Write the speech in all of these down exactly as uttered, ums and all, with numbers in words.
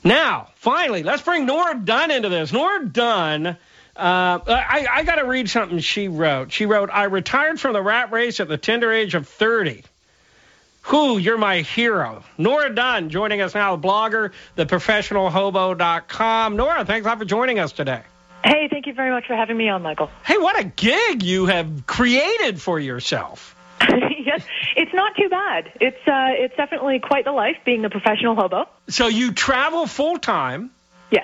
Now, finally, let's bring Nora Dunn into this. Nora Dunn, uh, I, I got to read something she wrote. She wrote, I retired from the rat race at the tender age of thirty. Whew, you're my hero. Nora Dunn joining us now, blogger, the professional hobo dot com. Nora, thanks a lot for joining us today. Hey, thank you very much for having me on, Michael. Hey, what a gig you have created for yourself. Yes, it's not too bad. It's uh, it's definitely quite the life, being the professional hobo. So you travel full-time. Yes.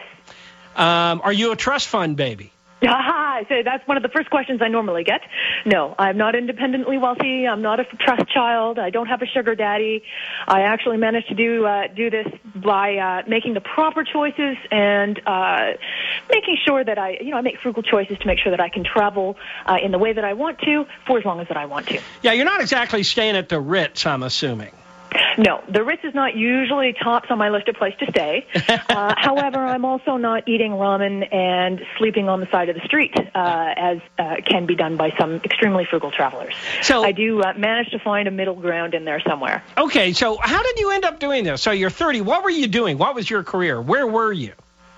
Um, are you a trust fund baby? Aha, so that's one of the first questions I normally get. No, I'm not independently wealthy. I'm not a trust child. I don't have a sugar daddy. I actually managed to do uh, do this by uh, making the proper choices and uh, making sure that I, you know, I make frugal choices to make sure that I can travel uh, in the way that I want to for as long as that I want to. Yeah, you're not exactly staying at the Ritz, I'm assuming. No, the Ritz is not usually tops on my list of places to stay. Uh, however, I'm also not eating ramen and sleeping on the side of the street, uh, as uh, can be done by some extremely frugal travelers. So I do uh, manage to find a middle ground in there somewhere. Okay, so how did you end up doing this? So you're thirty. What were you doing? What was your career? Where were you?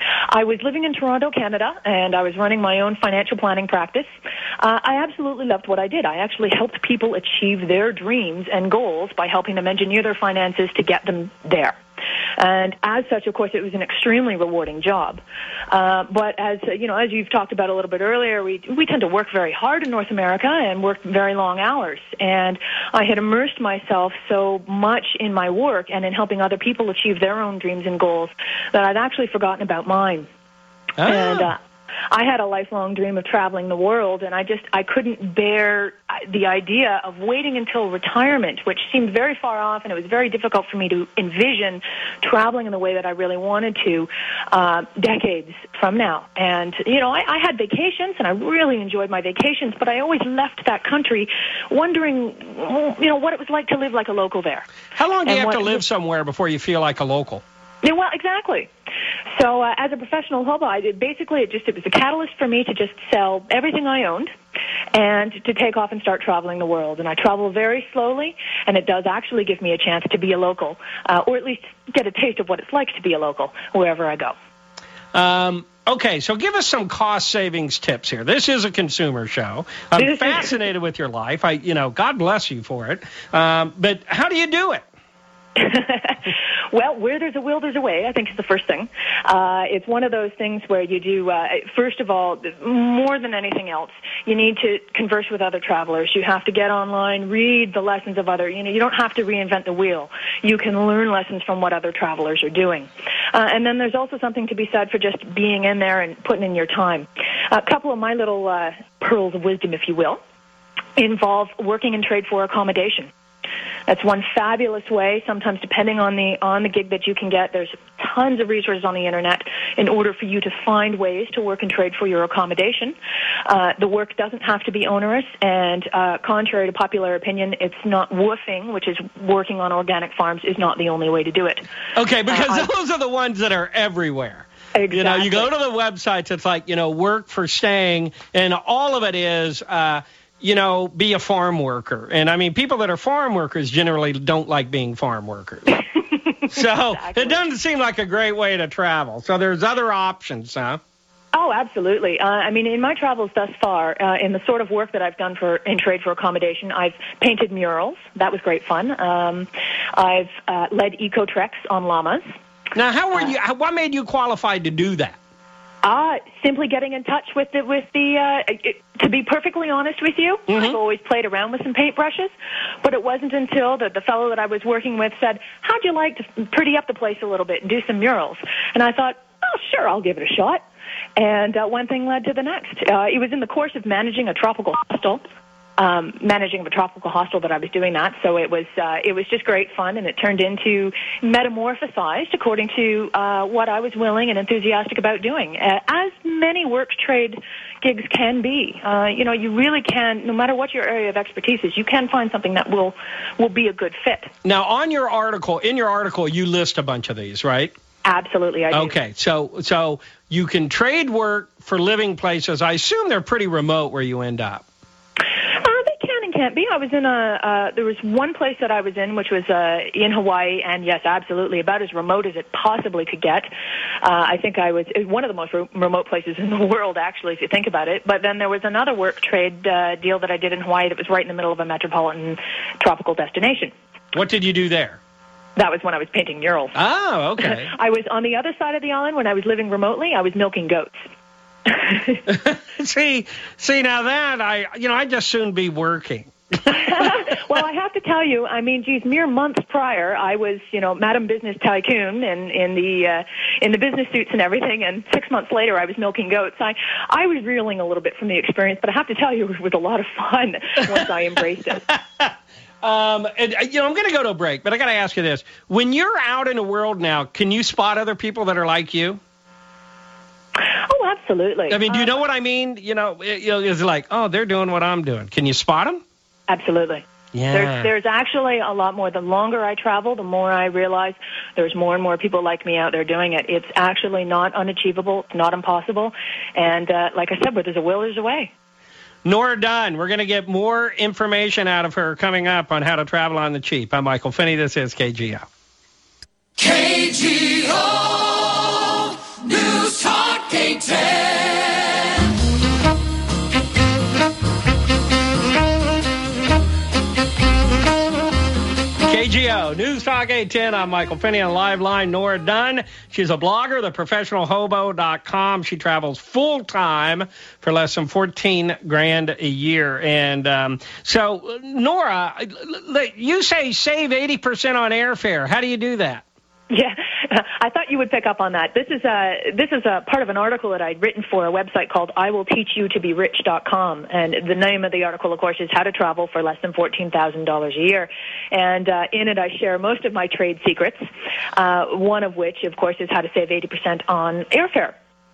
I was living in Toronto, Canada, and I was running my own financial planning practice. Uh, I absolutely loved what I did. I actually helped people achieve their dreams and goals by helping them engineer their finances to get them there. And as such, of course, it was an extremely rewarding job. Uh, but as you know, as you've talked about a little bit earlier, we we tend to work very hard in North America and work very long hours. And I had immersed myself so much in my work and in helping other people achieve their own dreams and goals that I'd actually forgotten about mine. Oh. And uh, I had a lifelong dream of traveling the world, and I just I couldn't bear the idea of waiting until retirement, which seemed very far off, and it was very difficult for me to envision traveling in the way that I really wanted to uh, decades from now. And, you know, I, I had vacations, and I really enjoyed my vacations, but I always left that country wondering, you know, what it was like to live like a local there. How long do you and have to what, live somewhere before you feel like a local? Yeah, well, exactly. So uh, as a professional hobo, I did basically it just it was a catalyst for me to just sell everything I owned and to take off and start traveling the world. And I travel very slowly, and it does actually give me a chance to be a local, uh, or at least get a taste of what it's like to be a local wherever I go. Um, okay, so give us some cost savings tips here. This is a consumer show. I'm fascinated with your life. I, you know, God bless you for it. Um, but how do you do it? Well, where there's a will, there's a way, I think is the first thing. Uh, it's one of those things where you do, uh, first of all, more than anything else, you need to converse with other travelers. You have to get online, read the lessons of other, you know, you don't have to reinvent the wheel. You can learn lessons from what other travelers are doing. Uh, and then there's also something to be said for just being in there and putting in your time. A couple of my little uh, pearls of wisdom, if you will, involve working in trade for accommodation. That's one fabulous way. Sometimes, depending on the on the gig that you can get, there's tons of resources on the internet in order for you to find ways to work and trade for your accommodation. Uh, the work doesn't have to be onerous, and uh, contrary to popular opinion, it's not woofing, which is working on organic farms, is not the only way to do it. Okay, because uh, those are the ones that are everywhere. Exactly. You know, you go to the websites, it's like, you know, work for staying, and all of it is, uh, you know, be a farm worker. And, I mean, people that are farm workers generally don't like being farm workers. So Exactly. It doesn't seem like a great way to travel. So there's other options, huh? Oh, absolutely. Uh, I mean, in my travels thus far, uh, in the sort of work that I've done for in trade for accommodation, I've painted murals. That was great fun. Um, I've uh, led eco-treks on llamas. Now, how were you? How, what made you qualified to do that? Uh, simply getting in touch with the, with the, uh, it, to be perfectly honest with you, mm-hmm. I've always played around with some paintbrushes, but it wasn't until the, the fellow that I was working with said, how'd you like to pretty up the place a little bit and do some murals? And I thought, oh, sure, I'll give it a shot. And uh, one thing led to the next. Uh, it was in the course of managing a tropical hostel. Um, managing a tropical hostel that I was doing that, so it was uh, it was just great fun, and it turned into metamorphosized according to uh, what I was willing and enthusiastic about doing. Uh, as many work trade gigs can be, uh, you know, you really can, no matter what your area of expertise is, you can find something that will will be a good fit. Now, on your article, in your article, you list a bunch of these, right? Absolutely, I do. Okay, so so you can trade work for living places. I assume they're pretty remote where you end up. can't be. I was in a, uh, there was one place that I was in, which was uh, in Hawaii, and yes, absolutely, about as remote as it possibly could get. Uh, I think I was it was one of the most re- remote places in the world, actually, if you think about it. But then there was another work trade uh, deal that I did in Hawaii that was right in the middle of a metropolitan tropical destination. What did you do there? That was when I was painting murals. Oh, okay. I was on the other side of the island when I was living remotely. I was milking goats. see, see now that I, you know, I'd just soon be working. Well, I have to tell you, I mean, geez, mere months prior, I was, you know, Madam Business Tycoon and in the uh, in the business suits and everything, and six months later, I was milking goats. I I was reeling a little bit from the experience, but I have to tell you, it was a lot of fun once I embraced it. Um, and, you know, I'm going to go to a break, but I got to ask you this: when you're out in the world now, can you spot other people that are like you? Oh, absolutely. I mean, do you uh, know what I mean? You know, it, you know, it's like, oh, they're doing what I'm doing. Can you spot them? Absolutely. Yeah. There's, there's actually a lot more. The longer I travel, the more I realize there's more and more people like me out there doing it. It's actually not unachievable. It's not impossible. And uh, like I said, where there's a will, there's a way. Nora Dunn, we're going to get more information out of her coming up on how to travel on the cheap. I'm Michael Finney. This is K G O. K G O News Talk eight ten. K G O News Talk eight ten. I'm Michael Finney on Live Line. Nora Dunn. She's a blogger, the professional hobo dot com. She travels full time for less than fourteen grand a year. And um, so, Nora, you say save eighty percent on airfare. How do you do that? Yeah, I thought you would pick up on that. This is a this is a part of an article that I'd written for a website called I will teach you to be rich dot com, and the name of the article, of course, is How to Travel for Less Than fourteen thousand dollars a Year. And uh, in it, I share most of my trade secrets. Uh, one of which, of course, is how to save eighty percent on airfare.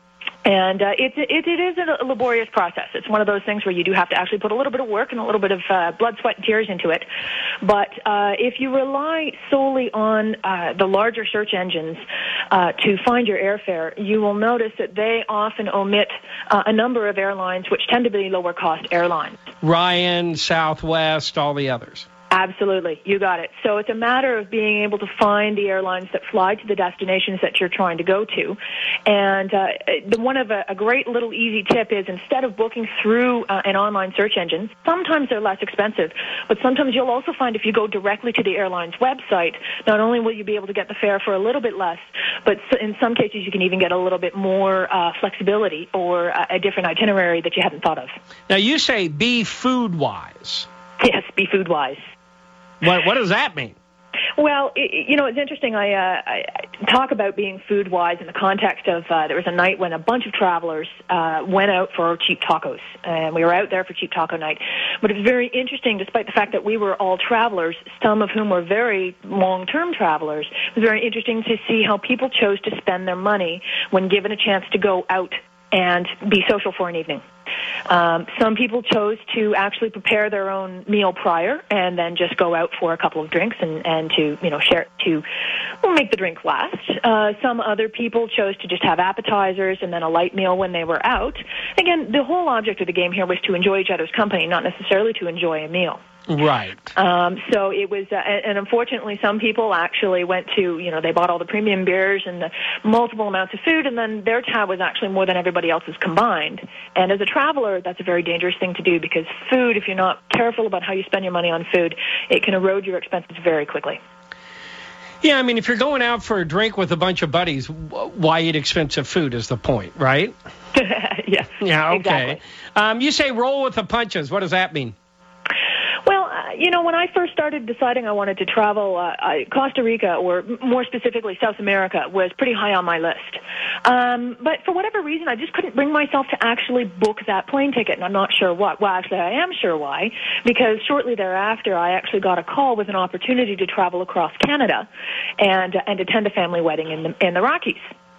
And uh, it, it, it is a laborious process. It's one of those things where you do have to actually put a little bit of work and a little bit of uh, blood, sweat, and tears into it. But uh, if you rely solely on uh, the larger search engines uh, to find your airfare, you will notice that they often omit uh, a number of airlines which tend to be lower-cost airlines. Ryan, Southwest, all the others. Absolutely. You got it. So it's a matter of being able to find the airlines that fly to the destinations that you're trying to go to. And uh, the one of a, a great little easy tip is instead of booking through uh, an online search engine, sometimes they're less expensive, but sometimes you'll also find if you go directly to the airline's website, not only will you be able to get the fare for a little bit less, but in some cases you can even get a little bit more uh, flexibility or a, a different itinerary that you hadn't thought of. Now, you say be food-wise. Yes, be food-wise. What, what does that mean? Well, it, you know, it's interesting. I, uh, I talk about being food-wise in the context of uh, there was a night when a bunch of travelers uh, went out for cheap tacos, and we were out there for cheap taco night. But it was very interesting, despite the fact that we were all travelers, some of whom were very long-term travelers. It was very interesting to see how people chose to spend their money when given a chance to go out and be social for an evening. Um, some people chose to actually prepare their own meal prior and then just go out for a couple of drinks and, and to, you know, share, to well, make the drink last. Uh, some other people chose to just have appetizers and then a light meal when they were out. Again, the whole object of the game here was to enjoy each other's company, not necessarily to enjoy a meal. Right. Um, so it was, uh, and unfortunately, some people actually went to, you know, they bought all the premium beers and the multiple amounts of food, and then their tab was actually more than everybody else's combined. And as a traveler, that's a very dangerous thing to do because food, if you're not careful about how you spend your money on food, it can erode your expenses very quickly. Yeah, I mean, if you're going out for a drink with a bunch of buddies, why eat expensive food is the point, right? Yeah. Yeah, okay. Exactly. Um, you say roll with the punches. What does that mean? Well, uh, you know, when I first started deciding I wanted to travel, uh, I, Costa Rica, or more specifically South America, was pretty high on my list. Um, but for whatever reason, I just couldn't bring myself to actually book that plane ticket, and I'm not sure why. Well, actually, I am sure why, because shortly thereafter, I actually got a call with an opportunity to travel across Canada and uh, and attend a family wedding in the in the Rockies.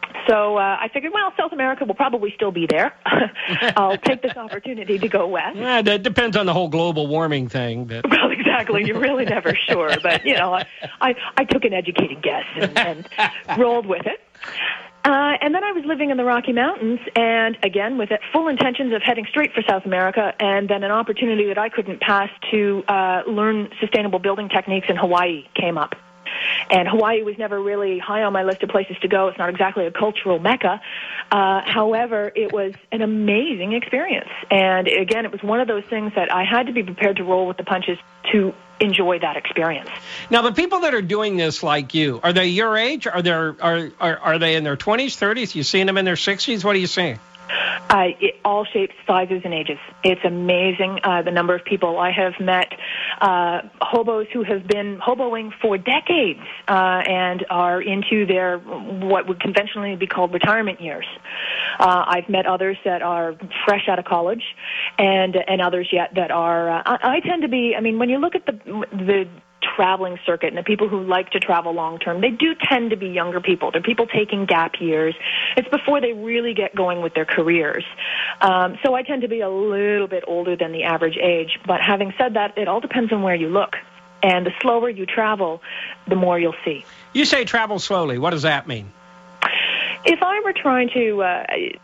So uh, I figured, well, South America will probably still be there. I'll take this opportunity to go west. Yeah, that depends on the whole global warming thing. But. Well, exactly. You're really never sure. But, you know, I, I, I took an educated guess and, and rolled with it. Uh, and then I was living in the Rocky Mountains, and again, with full intentions of heading straight for South America, and then an opportunity that I couldn't pass to uh, learn sustainable building techniques in Hawaii came up. And Hawaii was never really high on my list of places to go. It's not exactly a cultural mecca. Uh, however, it was an amazing experience. And again, it was one of those things that I had to be prepared to roll with the punches to enjoy that experience. Now, the people that are doing this like you, are they your age? Are they, are, are, are they in their twenties, thirties? You seeing them in their sixties? What are you seeing? Uh, it, all shapes, sizes, and ages. It's amazing uh, the number of people. I have met uh, hobos who have been hoboing for decades uh, and are into their what would conventionally be called retirement years. Uh, I've met others that are fresh out of college, and and others yet that are. Uh, I, I tend to be. I mean, when you look at the the traveling circuit and the people who like to travel long term, they do tend to be younger people. They're people taking gap years. It's before they really get going with their careers. Um, so I tend to be a little bit older than the average age. But having said that, it all depends on where you look. And the slower you travel, the more you'll see. You say travel slowly. What does that mean? If I were trying to uh,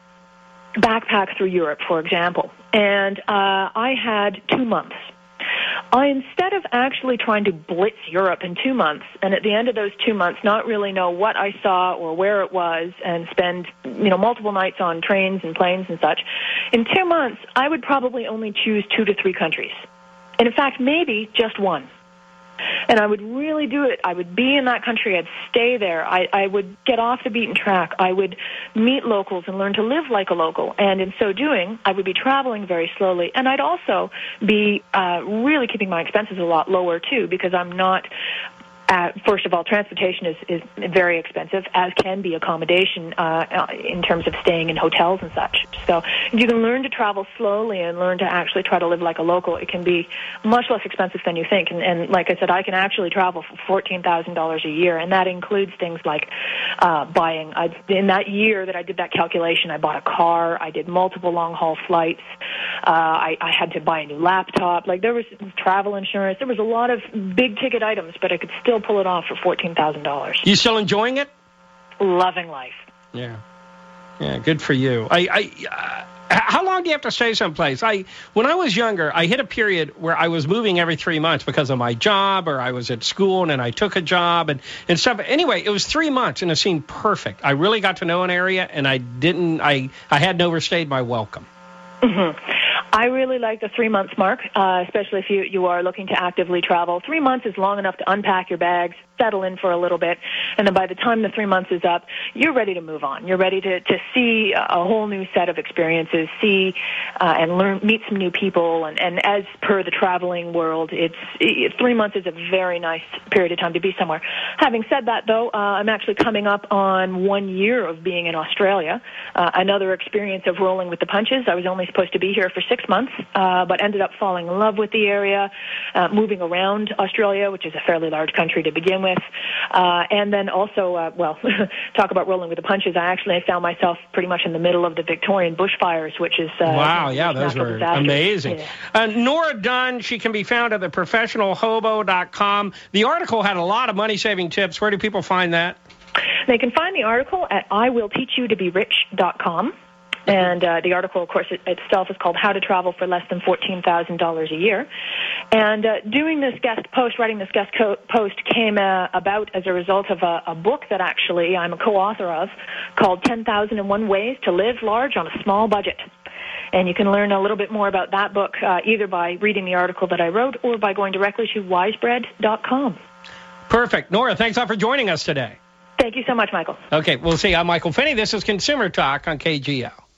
backpack through Europe, for example, and uh, I had two months, I, instead of actually trying to blitz Europe in two months, and at the end of those two months not really know what I saw or where it was, and spend, you know, multiple nights on trains and planes and such, in two months, I would probably only choose two to three countries. And in fact, maybe just one. And I would really do it. I would be in that country. I'd stay there. I, I would get off the beaten track. I would meet locals and learn to live like a local. And in so doing, I would be traveling very slowly. And I'd also be uh, really keeping my expenses a lot lower, too, because I'm not... Uh, first of all, transportation is, is very expensive, as can be accommodation uh, in terms of staying in hotels and such. So if you can learn to travel slowly and learn to actually try to live like a local, it can be much less expensive than you think. And, and like I said, I can actually travel for fourteen thousand dollars a year, and that includes things like uh, buying. I, in that year that I did that calculation, I bought a car, I did multiple long-haul flights, uh, I, I had to buy a new laptop. Like, there was travel insurance. There was a lot of big-ticket items, but I could still pull it off for fourteen thousand dollars. You still enjoying it? Loving life. Yeah. Yeah, good for you. I, I, uh, how long do you have to stay someplace? I, when I was younger, I hit a period where I was moving every three months because of my job, or I was at school and then I took a job and, and stuff. Anyway, it was three months and it seemed perfect. I really got to know an area, and I didn't, I, I hadn't overstayed my welcome. Mm-hmm. I really like the three months mark, uh, especially if you, you are looking to actively travel. Three months is long enough to unpack your bags, settle in for a little bit, and then by the time the three months is up, you're ready to move on. You're ready to, to see a whole new set of experiences, see uh, and learn, meet some new people, and, and as per the traveling world, it's it, three months is a very nice period of time to be somewhere. Having said that, though, uh, I'm actually coming up on one year of being in Australia, uh, another experience of rolling with the punches. I was only supposed to be here for six months, uh, but ended up falling in love with the area, uh, moving around Australia, which is a fairly large country to begin with. Uh, and then also, uh, well, talk about rolling with the punches. I actually found myself pretty much in the middle of the Victorian bushfires, which is... Uh, wow, yeah, those were disasters. Amazing. Yeah. Uh, Nora Dunn, she can be found at the professional hobo dot com. The article had a lot of money-saving tips. Where do people find that? They can find the article at I will teach you to be rich dot com. And uh, the article, of course, it, itself is called How to Travel for Less Than fourteen thousand dollars a Year. And uh, doing this guest post, writing this guest co- post came uh, about as a result of a, a book that actually I'm a co-author of called ten thousand one Ways to Live Large on a Small Budget. And you can learn a little bit more about that book uh, either by reading the article that I wrote or by going directly to wise bread dot com. Perfect. Nora, thanks a lot for joining us today. Thank you so much, Michael. Okay, we'll see. I'm Michael Finney. This is Consumer Talk on K G L.